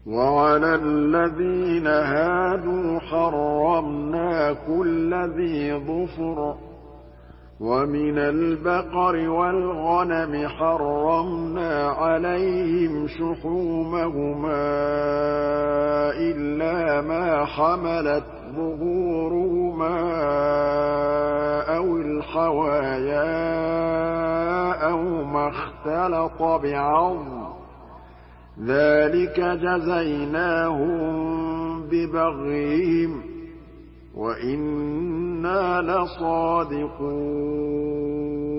وَعَلَى الَّذِينَ هَادُوا حَرَّمْنَا كُلَّ ذِي ظُفُرٍ ۖ وَمِنَ الْبَقَرِ وَالْغَنَمِ حَرَّمْنَا عَلَيْهِمْ شُحُومَهُمَا إِلَّا مَا حَمَلَتْ ظُهُورُهُمَا أَوِ الْحَوَايَا أَوْ مَا اخْتَلَطَ بِعَظْمٍ ۚ ذَٰلِكَ جَزَيْنَاهُم بِبَغْيِهِمْ ۖ وَإِنَّا لَصَادِقُونَ